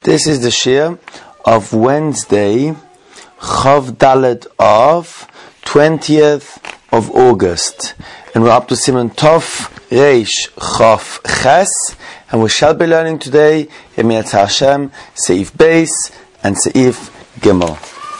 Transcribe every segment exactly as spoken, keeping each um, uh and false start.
This is the shir of Wednesday, Chav Dalet of twentieth of August, and we're up to Siman Tov Reish Chav Ches, and we shall be learning today Emirat Hashem Seif Beis and Seif Gimel.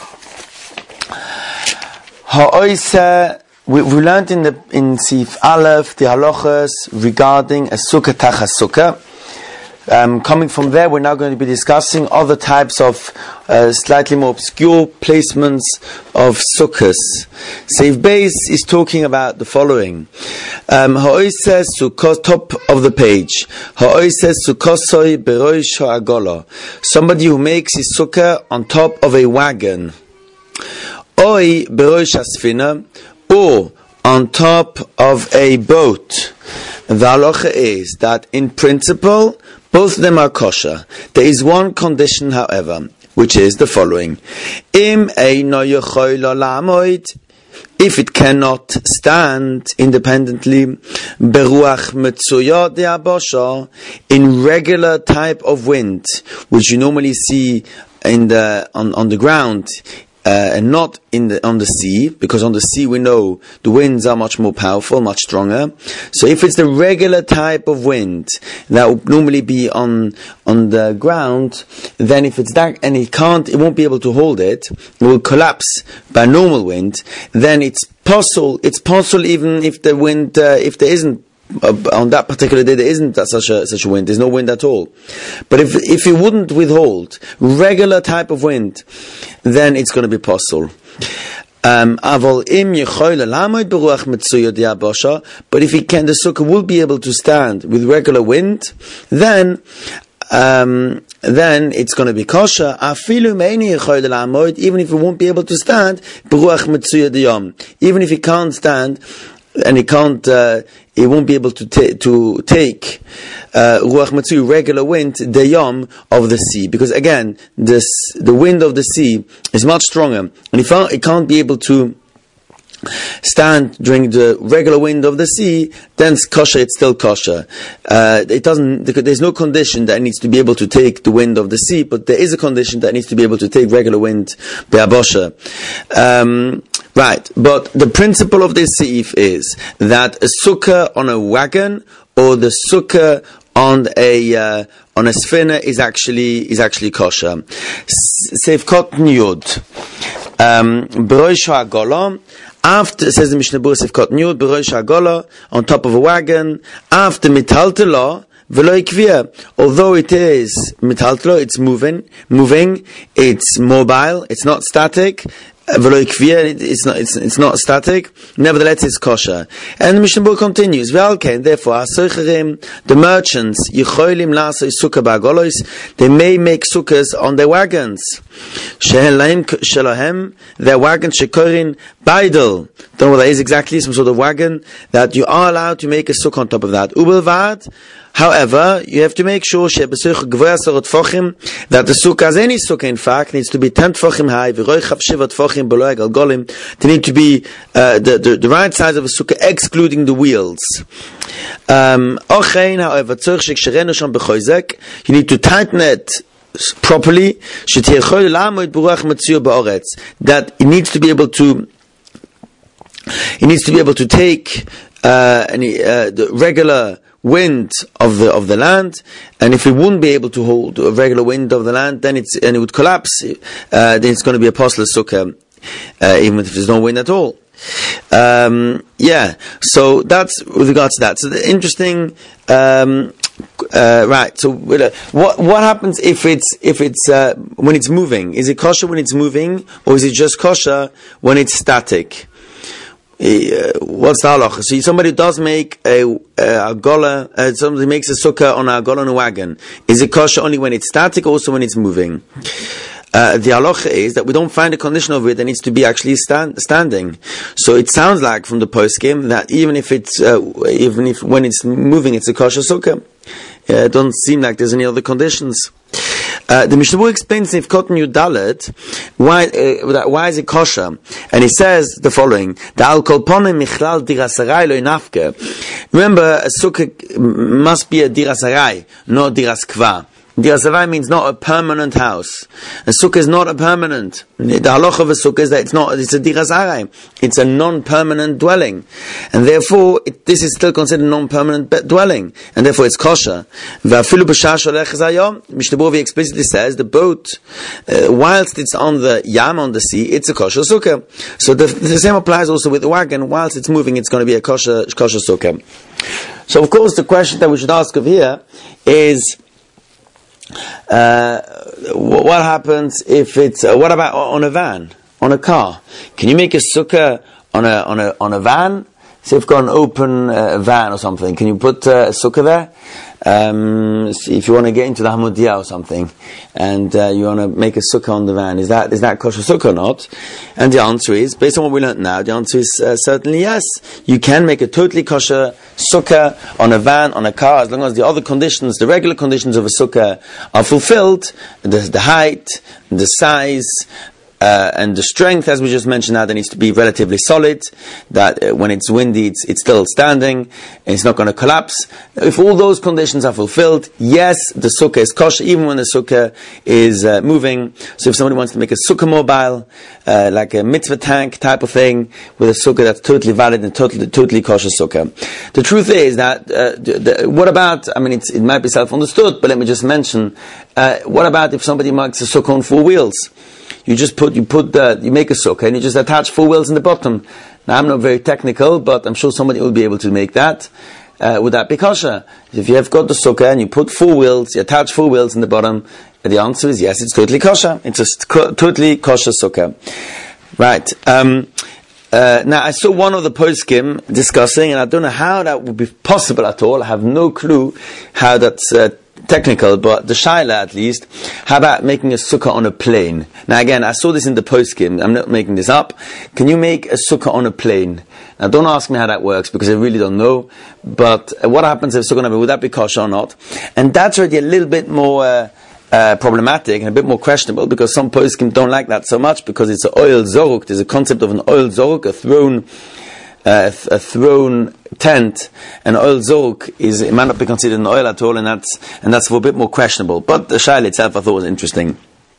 Ha'oiseh, we, we learned in the in Seif Aleph the halachas regarding a sukkah tachas sukkah. Um, coming from there, we're now going to be discussing other types of uh, slightly more obscure placements of sukkahs. Seif Beis is talking about the following. Um, Ha'oiseh sukkah, top of the page. Ha'oiseh sukkosoi beroish ha'agola. Somebody who makes his sukkah on top of a wagon. Oi beroish ha'sfina, or on top of a boat. The halacha is that in principle, both of them are kosher. There is one condition, however, which is the following. Im eino yochol la'amoid, if it cannot stand independently, beruach metzuya de'abosha, in regular type of wind, which you normally see in the on, on the ground, Uh, and not in the on the sea, because on the sea we know the winds are much more powerful, much stronger. So if it's the regular type of wind that would normally be on on the ground, then if it's that and it can't, it won't be able to hold it, it will collapse by normal wind. Then it's possible. It's possible even if the wind, uh, if there isn't. Uh, on that particular day, there isn't such a such a wind. There's no wind at all. But if if it wouldn't withhold regular type of wind, then it's going to be possible. Um, but if he can, the sukkah will be able to stand with regular wind, then um, then it's going to be kosher. Even if it won't be able to stand, even if he can't stand. And he can't, uh, he won't be able to ta- to take uh, ruach matzu, regular wind, the yom of the sea, because again, this the wind of the sea is much stronger, and he found he can't be able to stand during the regular wind of the sea. Then it's kosher, it's still kosher. Uh, it doesn't. There's no condition that it needs to be able to take the wind of the sea, but there is a condition that it needs to be able to take regular wind be'abosha. Um, Right, but the principle of this seif is that a sukkah on a wagon or the sukkah on a uh, on a sfina is actually is actually kosher. Seif Kotan Yud, beroish ha'agola. After, says the Mishnah Berurah, Seif Kotan Yud, beroish ha'agola, on top of a wagon. After mitaltelo, v'lo ikvia. Although it is mitaltelo, it's moving, moving, it's mobile, it's not static. It's not, it's, it's not static. Nevertheless, it's kosher. And the Mishnah Berurah continues. Therefore, the merchants, they may make sukkahs on their wagons. Their wagons, shekorin baidel. Don't know what that is exactly. Some sort of wagon that you are allowed to make a sukkah on top of that. Ubelvad. However, you have to make sure that the sukkah, as any sukkah in fact, needs to be ten tefachim high, they need to be uh, the, the, the right size of a sukkah, excluding the wheels. Um, however, you need to tighten it properly, that it needs to be able to it needs to be able to take uh, any, uh, the regular wind of the of the land, and if it wouldn't be able to hold a regular wind of the land, then it's and it would collapse. Uh, then it's going to be a posler sukkah, uh, even if there's no wind at all. Um, yeah, so that's with regards to that. So the interesting, um, uh, right? So uh, what what happens if it's if it's uh, when it's moving? Is it kosher when it's moving, or is it just kosher when it's static? Uh, what's the halacha? So somebody does make a, a, a gola, uh, somebody makes a sukkah on a gola on a wagon. Is it kosher only when it's static, or also when it's moving? Uh, the halacha is that we don't find a condition of it that needs to be actually stand, standing. So it sounds like from the poskim that even if it's uh, even if when it's moving, it's a kosher sukkah. Uh, it doesn't seem like there's any other conditions. Uh, the Mishnah Berurah explains if Kotan Yud Dalet, why uh, why is it kosher? And he says the following: the al kol ponim michlal dirasarai lo nafke. Remember, a sukkah must be a dirasarai, not diras kva. Diras Havai means not a permanent house. A sukkah is not a permanent. The halacha of a sukkah is that it's not, it's a Diras Havai. It's a non-permanent dwelling. And therefore, it, this is still considered a non-permanent be- dwelling. And therefore it's kosher. V'afilu b'shah sholech zayom, Mishnah Berurah explicitly says the boat, uh, whilst it's on the yam, on the sea, it's a kosher sukkah. So the, the same applies also with the wagon. Whilst it's moving, it's going to be a kosher, kosher sukkah. So of course the question that we should ask of here is, uh, what happens if it's, uh, what about on a van, on a car? Can you make a sukkah on a, on a, on a van? So if you've got an open uh, van or something, can you put uh, a sukkah there? Um, if you want to get into the Hamodia or something, and uh, you want to make a sukkah on the van, is that is that kosher sukkah or not? And the answer is, based on what we learned now, the answer is uh, certainly yes. You can make a totally kosher sukkah on a van, on a car, as long as the other conditions, the regular conditions of a sukkah, are fulfilled. The, the height, the size, Uh, and the strength, as we just mentioned now, that needs to be relatively solid, that uh, when it's windy, it's, it's still standing, and it's not going to collapse. If all those conditions are fulfilled, yes, the sukkah is kosher, even when the sukkah is uh, moving. So if somebody wants to make a sukkah mobile, uh, like a mitzvah tank type of thing, with a sukkah that's totally valid and totally, totally kosher sukkah. The truth is that, uh, the, the, what about, I mean, it's, it might be self-understood, but let me just mention, uh, what about if somebody makes a sukkah on four wheels? You just put, you put, uh, you make a sukkah and you just attach four wheels in the bottom. Now I'm not very technical, but I'm sure somebody will be able to make that. Uh, would that be kosher? If you have got the sukkah and you put four wheels, you attach four wheels in the bottom, the answer is yes, it's totally kosher. It's a st- totally kosher sukkah. Right. Um, uh, now I saw one of the poskim discussing, and I don't know how that would be possible at all. I have no clue how that's, uh, technical, but the shaila at least, how about making a sukkah on a plane? Now again, I saw this in the poskim, I'm not making this up. Can you make a sukkah on a plane? Now don't ask me how that works, because I really don't know, but uh, what happens if sukkah, would that be kosher or not? And that's already a little bit more uh, uh, problematic and a bit more questionable, because some poskim don't like that so much, because it's an oil zoruk. There's a concept of an oil zoruk, a throne, Uh, a, th- a throne tent, and oil zork is, it might not be considered an oil at all, and that's and that's a bit more questionable. But the shaila itself I thought was interesting.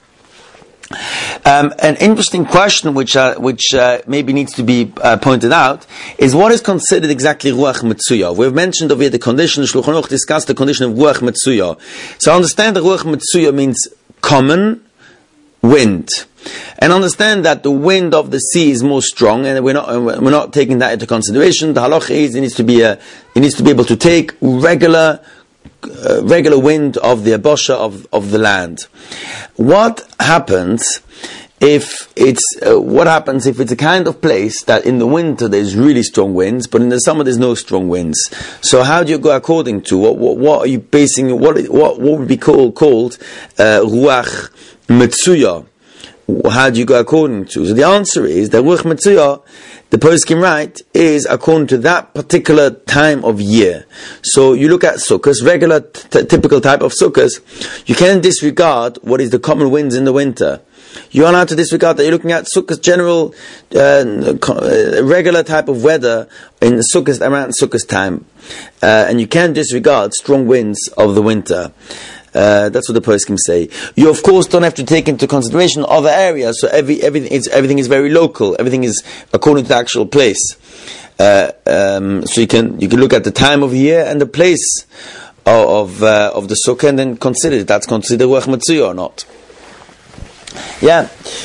Um, an interesting question, which uh, which uh, maybe needs to be uh, pointed out, is what is considered exactly ruach metzuya. We've mentioned over here the condition. Shulchan Aruch discussed the condition of ruach metzuya. So understand that ruach metzuya means common wind. And understand that the wind of the sea is more strong, and we're not we're not taking that into consideration. The halacha is it needs to be a it needs to be able to take regular uh, regular wind of the abosha of of the land. What happens if it's uh, what happens if it's a kind of place that in the winter there's really strong winds, but in the summer there's no strong winds? So how do you go according to what what, what are you basing what what what would be called called uh, ruach metzuya? How do you go according to? So the answer is that Ruach Metzuya, the poskim write, is according to that particular time of year. So you look at sukkahs, regular t- typical type of sukkahs, you can't disregard what is the common winds in the winter. You're allowed to disregard that. You're looking at sukkahs, general, uh, regular type of weather in sukkahs, around sukkahs time. Uh, and you can't disregard strong winds of the winter. Uh, that's what the poskim say. You of course don't have to take into consideration other areas. So every everything is everything is very local. Everything is according to the actual place. Uh, um, so you can you can look at the time of year and the place of of, uh, of the sukkah, and then consider if that's considered ruach metzuya or not. Yeah.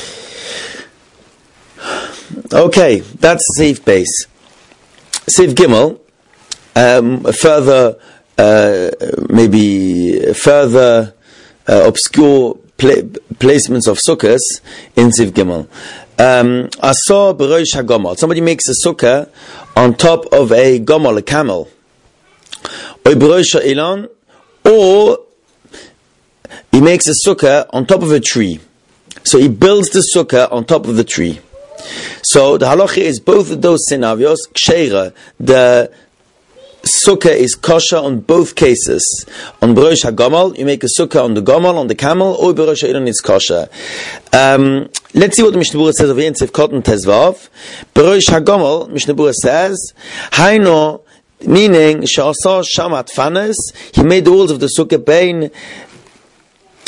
Okay, that's safe base. Safe Gimel. Um, further. Uh, maybe further uh, obscure pla- placements of sukkahs in Siv Gimel. Um, Asor b'roish hagomel. Somebody makes a sukkah on top of a gomel, a camel. Or b'roish ha'ilon, or he makes a sukkah on top of a tree. So he builds the sukkah on top of the tree. So the halacha is both of those scenarios, ksheira, the sukkah is kosher on both cases. On B'rosh HaGomal, you make a sukkah on the Gomal, on the camel, or B'rosh HaIlon it's kosher. Um, let's see what the Mishnah Berurah says over here in Tzif Kotan Tezvav. B'rosh HaGomal, Mishnah Berurah says, Haino, meaning, Sha'asah Shamat Fanes, he made the walls of the sukkah bein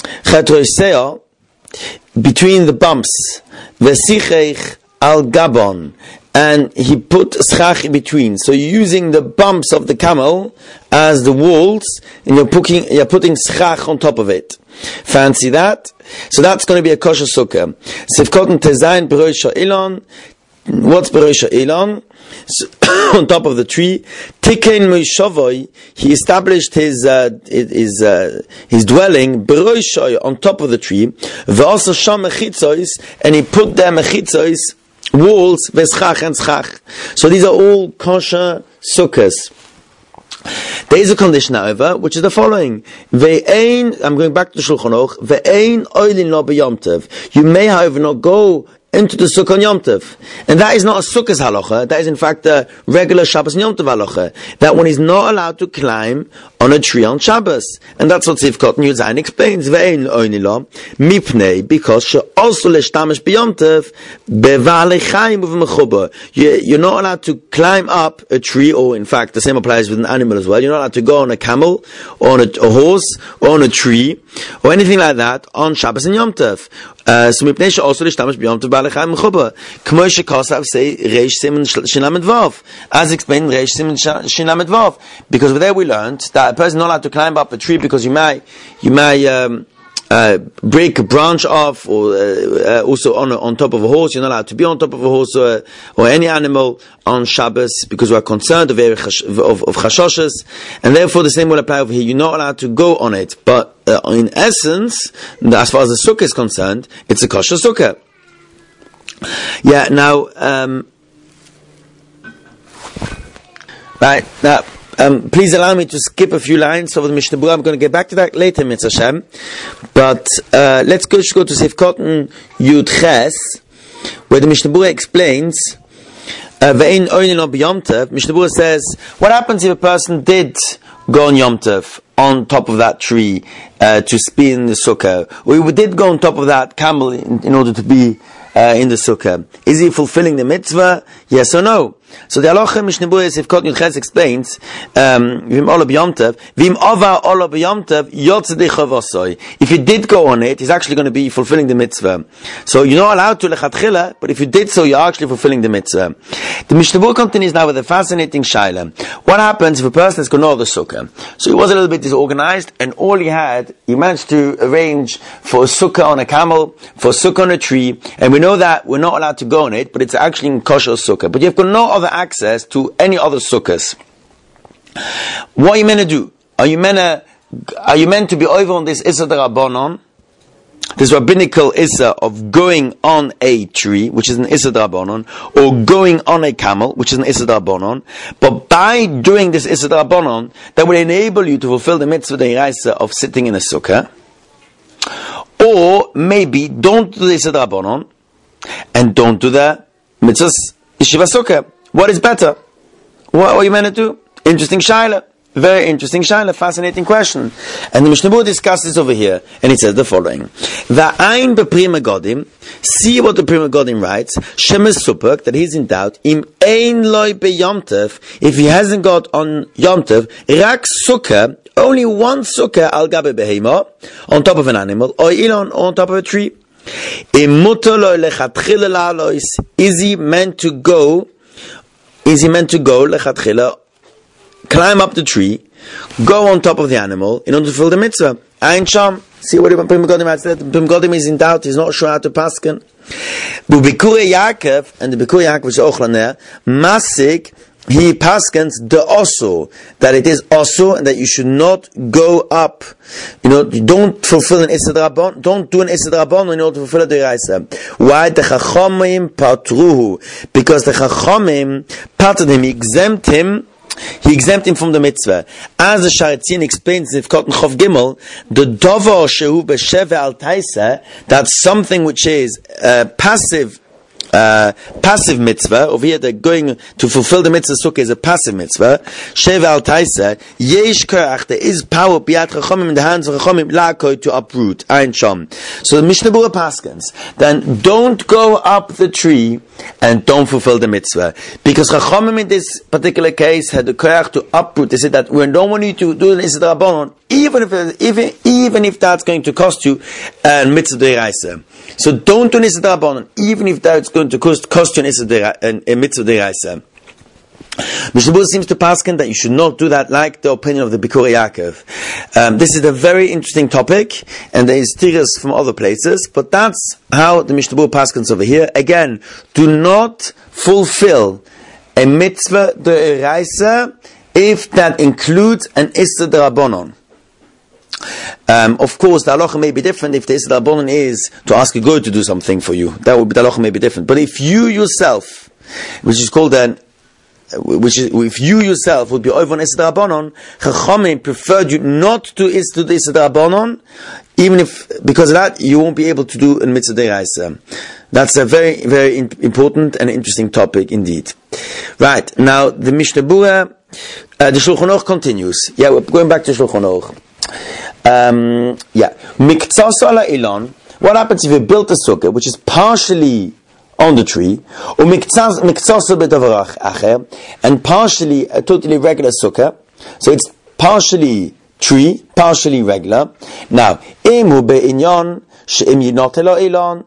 Chetroiseo, between the bumps, Vesichech al Gabon, and he put schach in between. So you're using the bumps of the camel as the walls, and you're putting, you're putting schach on top of it. Fancy that? So that's going to be a kosher sukkah. Sifkot tezayin beroisha ilon. What's beroisha ilon? So, on top of the tree. Tikein moishavoi. He established his uh, his uh, his dwelling beroisha on top of the tree. Ve'also sham mechitzois, and he put there mechitzois, walls, veschach and schach. So these are all kosher sukkahs. There is a condition, however, which is the following. Ve'ein, I'm going back to Shulchan Aruch, ve'ein oilin lo b'yom tov. You may, however, not go into the sukkah on Yom Tov. And that is not a sukkah's halacha, that is in fact a regular Shabbos Yom Tov halacha. That one is not allowed to climb on a tree on Shabbos. And that's what Sivkot Yuzayin explains. Ve'ein oilin lo, mipnei, because she also leshtamish b'yom tov, be'va'alei chayim u'v'mechuba. You're not allowed to climb up a tree, or in fact the same applies with an animal as well. You're not allowed to go on a camel, or on a, a horse, or on a tree, or anything like that on Shabbos and Yom Tov. Uh, so mipnei she also leshtamish b'yom tov ba'alei chayim u'mechuba. K'mo shekosav say reish siman shin lamed vav. As explained, reish siman shin lamed vav. Because over there we learned that a person is not allowed to climb up a tree because you may, you may, um, Uh, break a branch off, or uh, uh, also on a, on top of a horse. You're not allowed to be on top of a horse or, or any animal on Shabbos because we are concerned of of, of chashoshes, and therefore the same will apply over here. You're not allowed to go on it, but uh, in essence, as far as the sukkah is concerned, it's a kosher sukkah. Yeah. Now, um, right now. Um, please allow me to skip a few lines over the Mishnah Berurah. I'm going to get back to that later, Mitzvah Hashem. But uh, let's go, go to Sifkot Yud Ches, where the Mishnah Berurah explains, Ve'ein oilin lo b'yom tov. Mishnah Berurah says, what happens if a person did go on Yom Tov, on top of that tree, uh, to spin the sukkah, or he did go on top of that camel in, in order to be uh, in the sukkah? Is he fulfilling the mitzvah? Yes or no? So the halacha Mishnah Berurah Sifkot Yud Ches explains, v'im ola b'yom tov, v'im ova ola b'yom tov, yotzedei chavosoi. If you did go on it, he's actually going to be fulfilling the mitzvah. So you're not allowed to lechatchila, but if you did so, you're actually fulfilling the mitzvah. The Mishnah Berurah continues now with a fascinating shaila. What happens if a person has gone over the sukkah? So he was a little bit disorganized, and all he had, he managed to arrange for a sukkah on a camel, for a sukkah on a tree, and we know that we're not allowed to go on it, but it's actually in kosher sukkah. But you've got no other access to any other sukkahs. What are you meant to do? Are you meant to, are you meant to be over on this Issa D'Rabbanon, this rabbinical Issa of going on a tree, which is an Issa D'Rabbanon, or going on a camel, which is an Issa D'Rabbanon, but by doing this Issa D'Rabbanon, that will enable you to fulfill the mitzvah d'oraisa of sitting in a sukkah, or maybe don't do the Issa D'Rabbanon, and don't do the mitzvah Yeshiva Sukkah. What is better? What are you meant to do? Interesting shaila. Very interesting shaila. Fascinating question. And the Mishnah Berurah discusses over here, and it says the following: Va'ayin bePri Megadim. See what the Pri Megadim writes. Shemes Supuk, that he's in doubt. Im ein loy beYom Tov. If he hasn't got on Yom Tov, rak sukkah, only one sukkah al gabe behema, on top of an animal, or ilon, on top of a tree. Is he meant to go? Is he meant to go lechatchila, climb up the tree, go on top of the animal in order to fulfill the mitzvah? Ein sham. See what Pri Megadim has said. Pri Megadim is in doubt. He's not sure how to pasken. Bu Bikurei Yaakov, and the Bikurei Yaakov is ochlaner masik. He paskens the oso, that it is oso, and that you should not go up. You know, you don't fulfill an Issa D'Rabbanon, don't do an Issa D'Rabbanon in order to fulfill the d'oraisa. Why? The Chachamim patruhu. Because the Chachamim parted him, he exempt him, he exempt him from the mitzvah. As the Sharatzin explains in Sifkot Chov Gimel, the dovo shehu b'sheve al taisa, that's something which is uh, passive, Uh, passive mitzvah. Over here they're going to fulfill the mitzvah sukkah is a passive mitzvah. Sheva al taisa, yesh korach, there is power biyat chachamim, in the hands of chachamim, la'akoi, to uproot. Ein sham. So the Mishnah Berurah paskens, then don't go up the tree and don't fulfill the mitzvah, because chachamim in this particular case had the korach to uproot. They said that we don't want you to do the Issa D'Rabbanon even if even even if that's going to cost you a uh, mitzvah deraisa. So don't do Issa D'Rabbanan, even if that's going to cost, cost you an Issa D'Raisa, a mitzvah deraisa. Mishnah Berurah seems to paskin that you should not do that, like the opinion of the Bikurei Yaakov. Um, this is a very interesting topic, and there is tiras from other places, but that's how the Mishnah Berurah paskins over here. Again, do not fulfill a mitzvah deraisa if that includes an Issa D'Rabbanan. Um, of course, the halacha may be different if the Issa D'Rabbanan is to ask a goy to do something for you. That would be, the halacha may be different. But if you yourself, which is called an which is, if you yourself would be over on Issa D'Rabbanan, Chachamim preferred you not to do the Issa D'Rabbanan, even if, because of that, you won't be able to do a mitzvah deraisa. That's a very, very in, important and interesting topic indeed. Right, now the Mishnah Berurah, uh, the Shulchan Aruch continues. Yeah, we're going back to Shulchan Aruch. Um, yeah, Miktsas ala Ilan, what happens if you built a sukkah, which is partially on the tree, or and partially a totally regular sukkah, so it's partially tree, partially regular. Now, imu be'inyan she'im yinotelo ilan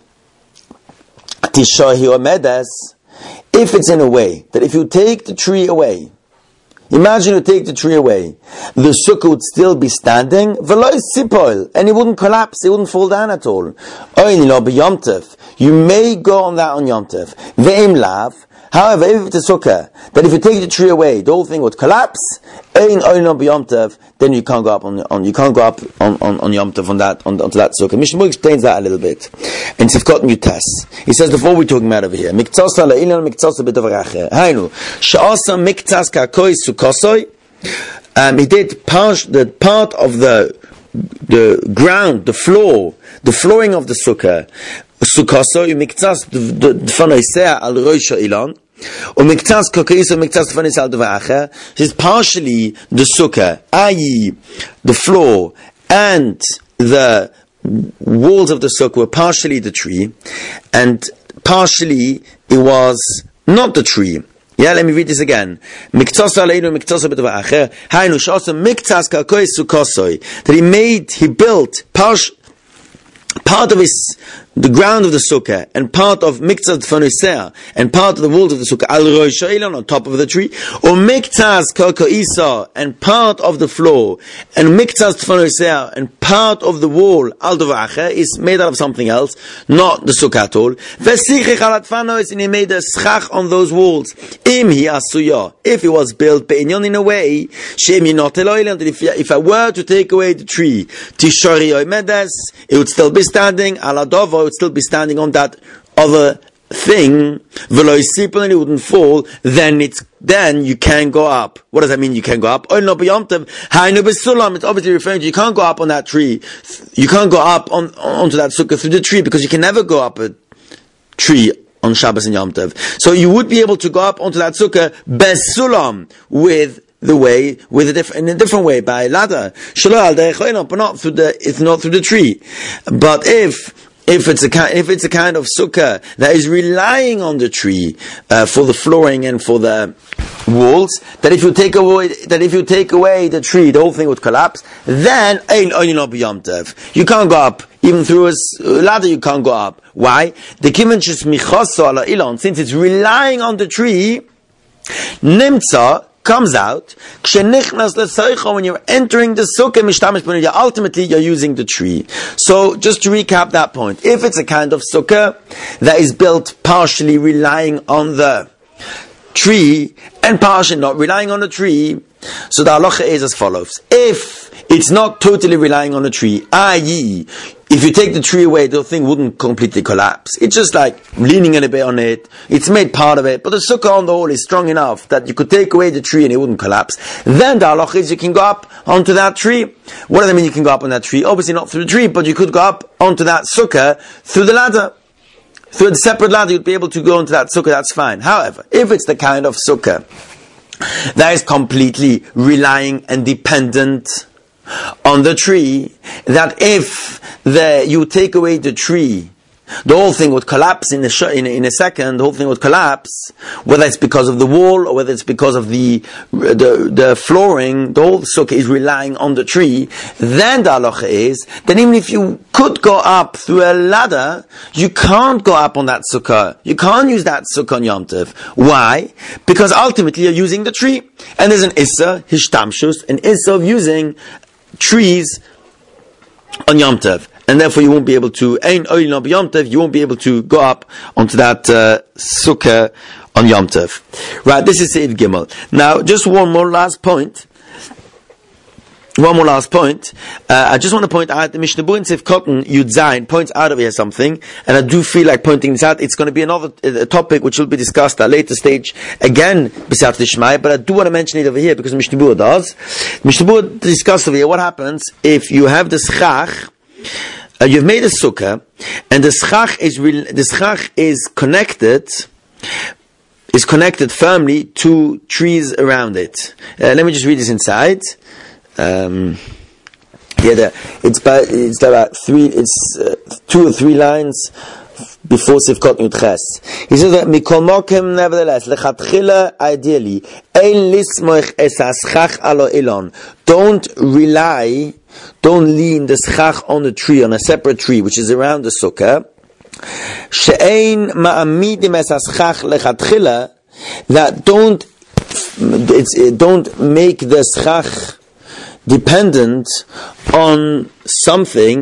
tishahi omedes, if it's in a way that if you take the tree away, imagine you take the tree away, the sukkah would still be standing, v'lo sipoil, and it wouldn't collapse, it wouldn't fall down at all. Oin lo b'yom tov, you may go on that on Yom Tov. Ve'im lav, however, if it's a sukkah, that if you take the tree away, the whole thing would collapse, ein oin lo b'yom tov, then you can't go up on, on you can't go up on, on, on Yom Tov on that on, onto that sukkah. Mishnah Berurah explains that a little bit. And Sifkot Mutas. He says before we're talking about over here, Miktsas la ilan miktsas b'davar acher. Hainu, she'asa miktsas ka'koi sukosoi. Um, he did part the part of the the ground, the floor, the flooring of the sukkah. Sukosoi miktsas d'fanoisea al roisha ilan. Or miktsas kokeiso miktsas d'fanoisea al davar acher. This is partially the sukkah, that is, the floor and the walls of the sukkah were partially the tree, and partially it was not the tree. Yeah, let me read this again. Miktsas aleinu miktsas b'davar acher. Hainu she'asa miktsas ka'koi sukosoi. That he made, he built part, part of his, the ground of the sukkah, and part of miktsas d'fanoisea, and part of the walls of the sukkah, al rosh ha'ilon, on top of the tree, or miktsas ka'koisa, and part of the floor, and miktsas d'fanoisea, and part of the wall, al davar acher, is made out of something else, not the sukkah at all. V'sichich al atfanois, and he made a schach on those walls. Im hi asuya, if it was built be'inyon in a way, shem yinot eloilam, that if, if I were to take away the tree, tishari oimedes, it would still be standing, al adovo, would still be standing on that other thing, v'lo yisipol, and it wouldn't fall, then it's, then you can go up. What does that mean you can go up? It's obviously referring to you can't go up on that tree. You can't go up on onto that sukkah through the tree, because you can never go up a tree on Shabbos and Yom Tov. So you would be able to go up onto that sukkah besulam, with the way, with a different, in a different way, by ladder. But not through the, it's not through the tree. But if, If it's a kind, if it's a kind of sukkah that is relying on the tree uh, for the flooring and for the walls, that if you take away, that if you take away the tree, the whole thing would collapse. Then you can't go up even through a ladder. You can't go up. Why? The since it's relying on the tree, nimtza comes out when you're entering the sukkah. Ultimately, you're using the tree. So, just to recap that point, if it's a kind of sukkah that is built partially relying on the tree and partially not relying on the tree, so the halacha is as follows: if it's not totally relying on the tree, that is, if you take the tree away, the thing wouldn't completely collapse. It's just like leaning a bit on it. It's made part of it, but the sukkah on the whole is strong enough that you could take away the tree and it wouldn't collapse. Then the halacha is you can go up onto that tree. What does that mean you can go up on that tree? Obviously not through the tree, but you could go up onto that sukkah through the ladder. Through a separate ladder, you'd be able to go into that sukkah, that's fine. However, if it's the kind of sukkah that is completely relying and dependent on the tree, that if the, you take away the tree, the whole thing would collapse in a, sh- in, a, in a second, the whole thing would collapse, whether it's because of the wall or whether it's because of the the, the flooring, the whole sukkah is relying on the tree, then the halacha is, then even if you could go up through a ladder, you can't go up on that sukkah. You can't use that sukkah on Yom Tov. Why? Because ultimately you're using the tree. And there's an issa, hishtamshus, an issa of using trees on Yom Tov. And therefore you won't be able to, ein oil no Yom Tov, you won't be able to go up onto that uh, sukkah on Yom Tov. Right, this is Seif Gimel. Now, just one more last point. One more last point. Uh, I just want to point out the Mishnah Berurah in Seif Cotton Yud Zayin points out over here something, and I do feel like pointing this out. It's going to be another uh, topic which will be discussed at a later stage again, B'Siyata D'Shmaya, but I do want to mention it over here because Mishnah Berurah does. Mishnah Berurah discussed over here what happens if you have the schach, uh, you've made a sukkah, and the schach is re- the schach is connected. is connected firmly to trees around it. Uh, let me just read this inside. Um, yeah, the, it's about it's about three, it's uh, two or three lines before Seif Cotton Yud Ches. He says that Mikol Mokem, nevertheless, lechatchila, ideally, ein lismoich es haschach alo elon. Don't rely, don't lean the schach on the tree, on a separate tree which is around the sukkah. She'ein ma'amidim es haschach lechatchila, that don't it's, it, don't make the schach dependent on something.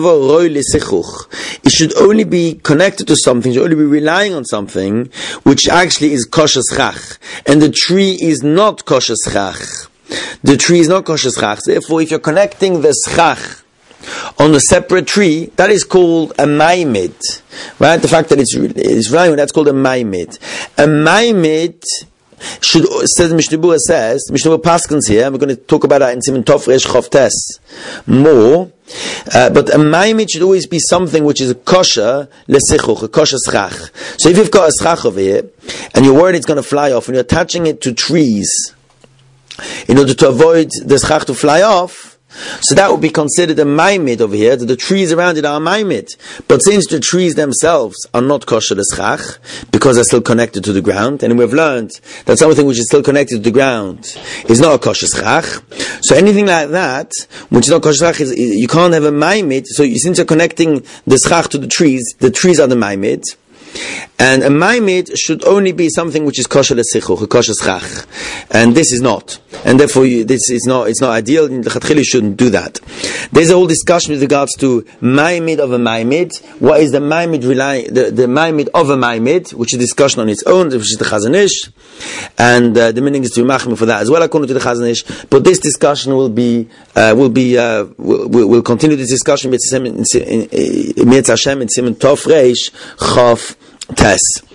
It should only be connected to something, it should only be relying on something which actually is kosher schach, and the tree is not kosher schach. The tree is not kosher schach. Therefore, if you're connecting the schach on a separate tree, that is called a maimid, right? The fact that it's it's relying, that's called a maimid. A maimid should, says Mishnah Berurah says, Mishnah Berurah Paskins here, and we're going to talk about that in Siman Tov Resh Chof Tes more, uh, but a maimid should always be something which is a kosher lesichuch, a kosher schach. So if you've got a schach over here, and you're worried it's going to fly off, and you're attaching it to trees in order to avoid the schach to fly off, so that would be considered a maimid over here, that the trees around it are maimid. But since the trees themselves are not kosher l'schach, because they're still connected to the ground, and we've learned that something which is still connected to the ground is not a kosher schach, so anything like that, which is not kosher schach, is, you can't have a maimid, so you, since you're connecting the schach to the trees, the trees are the maimid, and a maimid should only be something which is kosher l'sichuch, a kosher schach, and this is not, and therefore you, this is not. It's not ideal. The chatchili shouldn't do that. There's a whole discussion with regards to maimid of a maimid. What is the maimid relying the, the maimid of a maimid, which is a discussion on its own, which is the Chazon Ish, and uh, the meaning is to be machmir for that as well, according to the Chazon Ish. But this discussion will be uh, will be uh, will will continue this discussion in Mitzvah Hashem in Siman Tov Reish Chof Tes.